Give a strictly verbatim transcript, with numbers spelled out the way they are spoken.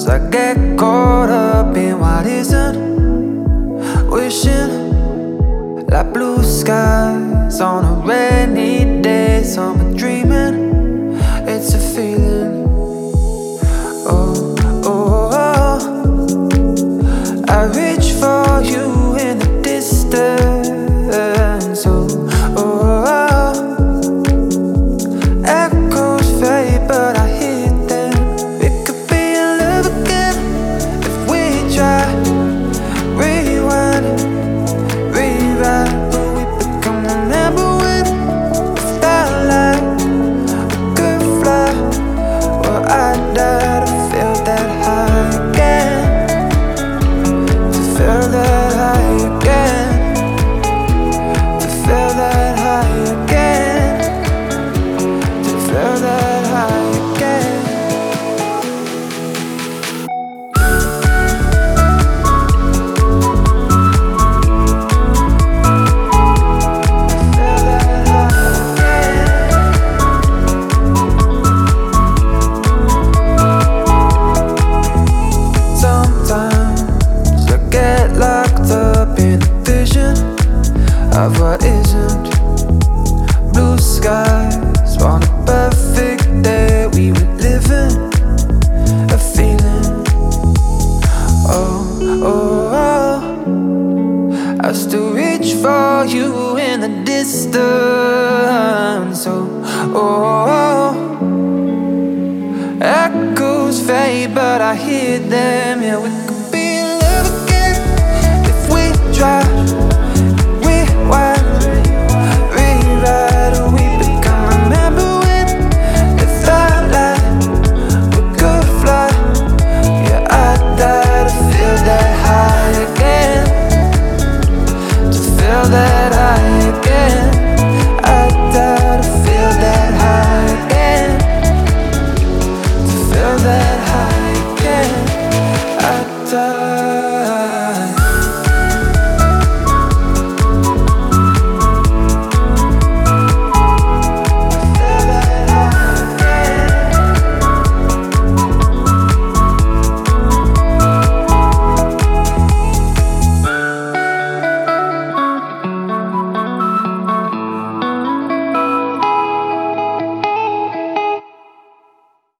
I get caught up in what isn't. Wishing like blue skies on a rainy day. Summer dreaming, it's a feeling. Oh, oh, oh. I reach for you in the distance. Oh, oh, oh. Echoes fade, but I hear them. We could be in love again if we try. Rewind, rewrite, but we become remember when we felt like we could fly. Well, I died to feel that high again, to feel that high again, to feel that high again, to feel that high again. Sometimes I get locked up in a vision of what isn't. Blue skies on a perfect day, we were living a feeling. Oh, oh, oh. I still reach for you in the distance. Oh, oh, oh. Echoes fade, but I hear them. Yeah, we could be in love again if we try. Rewind, rewrite, or we become remember when it felt like we could fly. Yeah, I die to feel that high again, to feel that high again. I die to feel that high again, to feel that high again. I die.